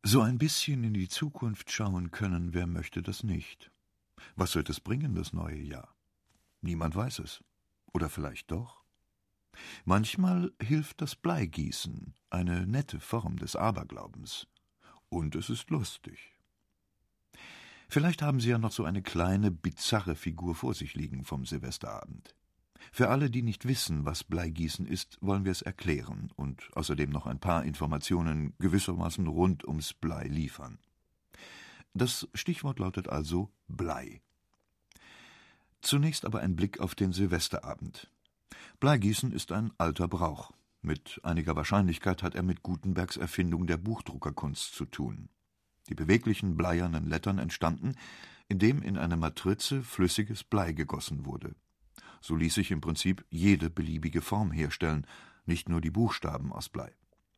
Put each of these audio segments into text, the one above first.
So ein bisschen in die Zukunft schauen können, wer möchte das nicht? Was wird es bringen, das neue Jahr? Niemand weiß es. Oder vielleicht doch? Manchmal hilft das Bleigießen, eine nette Form des Aberglaubens. Und es ist lustig. Vielleicht haben Sie ja noch so eine kleine, bizarre Figur vor sich liegen vom Silvesterabend. Für alle, die nicht wissen, was Bleigießen ist, wollen wir es erklären und außerdem noch ein paar Informationen gewissermaßen rund ums Blei liefern. Das Stichwort lautet also Blei. Zunächst aber ein Blick auf den Silvesterabend. Bleigießen ist ein alter Brauch. Mit einiger Wahrscheinlichkeit hat er mit Gutenbergs Erfindung der Buchdruckerkunst zu tun. Die beweglichen bleiernen Lettern entstanden, indem in eine Matrize flüssiges Blei gegossen wurde. So ließ sich im Prinzip jede beliebige Form herstellen, nicht nur die Buchstaben aus Blei.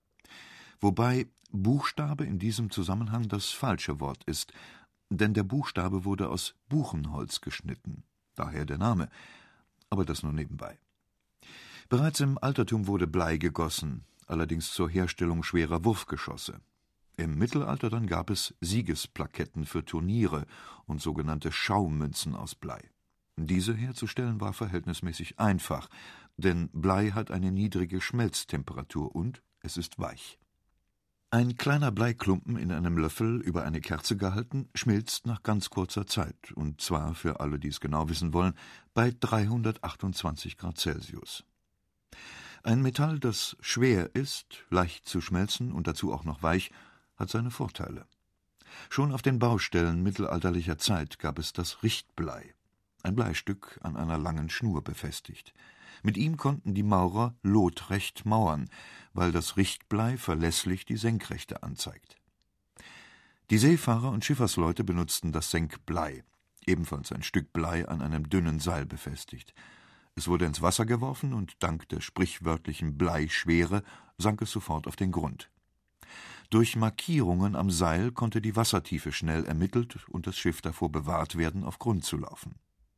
Wobei Buchstabe in diesem Zusammenhang das falsche Wort ist, denn der Buchstabe wurde aus Buchenholz geschnitten, daher der Name, aber das nur nebenbei. Bereits im Altertum wurde Blei gegossen, allerdings zur Herstellung schwerer Wurfgeschosse. Im Mittelalter dann gab es Siegesplaketten für Turniere und sogenannte Schaumünzen aus Blei. Diese herzustellen war verhältnismäßig einfach, denn Blei hat eine niedrige Schmelztemperatur und es ist weich. Ein kleiner Bleiklumpen in einem Löffel über eine Kerze gehalten, schmilzt nach ganz kurzer Zeit, und zwar, für alle, die es genau wissen wollen, bei 328 Grad Celsius. Ein Metall, das schwer ist, leicht zu schmelzen und dazu auch noch weich, hat seine Vorteile. Schon auf den Baustellen mittelalterlicher Zeit gab es das Richtblei, ein Bleistück an einer langen Schnur befestigt. Mit ihm konnten die Maurer lotrecht mauern, weil das Richtblei verlässlich die Senkrechte anzeigt. Die Seefahrer und Schiffersleute benutzten das Senkblei, ebenfalls ein Stück Blei an einem dünnen Seil befestigt. Es wurde ins Wasser geworfen und dank der sprichwörtlichen Bleischwere sank es sofort auf den Grund. Durch Markierungen am Seil konnte die Wassertiefe schnell ermittelt und das Schiff davor bewahrt werden, auf Grund zu laufen.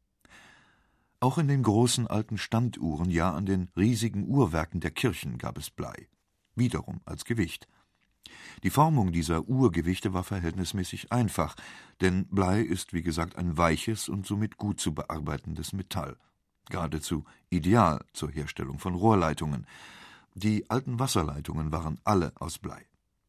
Auch in den großen alten Standuhren, ja an den riesigen Uhrwerken der Kirchen gab es Blei, wiederum als Gewicht. Die Formung dieser Uhrgewichte war verhältnismäßig einfach, denn Blei ist wie gesagt ein weiches und somit gut zu bearbeitendes Metall, geradezu ideal zur Herstellung von Rohrleitungen. Die alten Wasserleitungen waren alle aus Blei.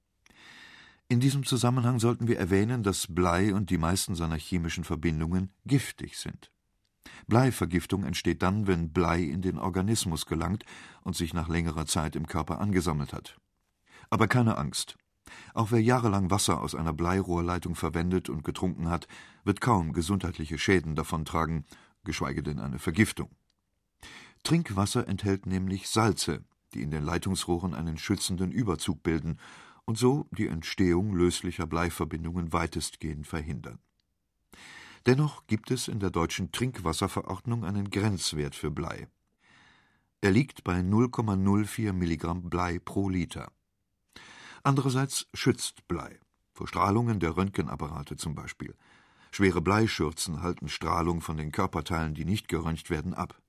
In diesem Zusammenhang sollten wir erwähnen, dass Blei und die meisten seiner chemischen Verbindungen giftig sind. Bleivergiftung entsteht dann, wenn Blei in den Organismus gelangt und sich nach längerer Zeit im Körper angesammelt hat. Aber keine Angst. Auch wer jahrelang Wasser aus einer Bleirohrleitung verwendet und getrunken hat, wird kaum gesundheitliche Schäden davontragen, geschweige denn eine Vergiftung. Trinkwasser enthält nämlich Salze, die in den Leitungsrohren einen schützenden Überzug bilden und so die Entstehung löslicher Bleiverbindungen weitestgehend verhindern. Dennoch gibt es in der deutschen Trinkwasserverordnung einen Grenzwert für Blei. Er liegt bei 0,04 Milligramm Blei pro Liter. Andererseits schützt Blei, vor Strahlungen der Röntgenapparate zum Beispiel. Schwere Bleischürzen halten Strahlung von den Körperteilen, die nicht geröntgt werden, ab.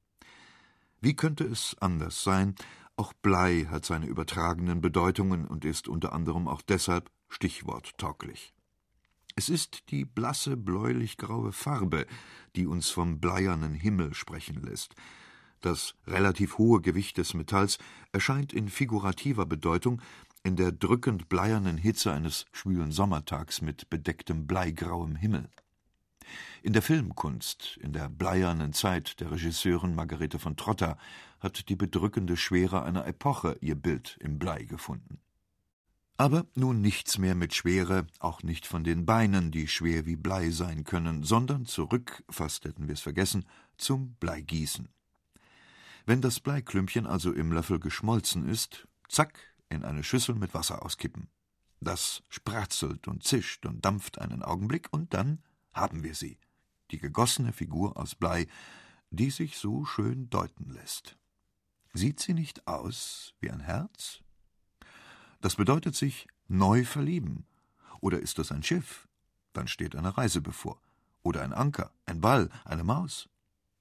Wie könnte es anders sein? Auch Blei hat seine übertragenen Bedeutungen und ist unter anderem auch deshalb stichworttauglich. Es ist die blasse, bläulich-graue Farbe, die uns vom bleiernen Himmel sprechen lässt. Das relativ hohe Gewicht des Metalls erscheint in figurativer Bedeutung in der drückend bleiernen Hitze eines schwülen Sommertags mit bedecktem bleigrauem Himmel. In der Filmkunst, in der bleiernen Zeit der Regisseurin Margarete von Trotta, hat die bedrückende Schwere einer Epoche ihr Bild im Blei gefunden. Aber nun nichts mehr mit Schwere, auch nicht von den Beinen, die schwer wie Blei sein können, sondern zurück, fast hätten wir es vergessen, zum Bleigießen. Wenn das Bleiklümpchen also im Löffel geschmolzen ist, zack, in eine Schüssel mit Wasser auskippen. Das spratzelt und zischt und dampft einen Augenblick und dann haben wir sie, die gegossene Figur aus Blei, die sich so schön deuten lässt. Sieht sie nicht aus wie ein Herz? Das bedeutet sich neu verlieben. Oder ist das ein Schiff? Dann steht eine Reise bevor. Oder ein Anker, ein Ball, eine Maus.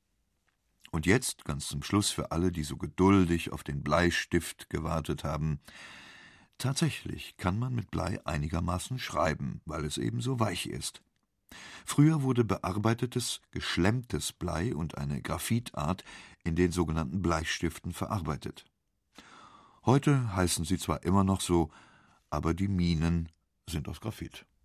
Und jetzt, ganz zum Schluss für alle, die so geduldig auf den Bleistift gewartet haben, Tatsächlich kann man mit Blei einigermaßen schreiben, weil es eben so weich ist. Früher wurde bearbeitetes, geschlemmtes Blei und eine Graphitart in den sogenannten Bleistiften verarbeitet. Heute heißen sie zwar immer noch so, aber die Minen sind aus Graphit.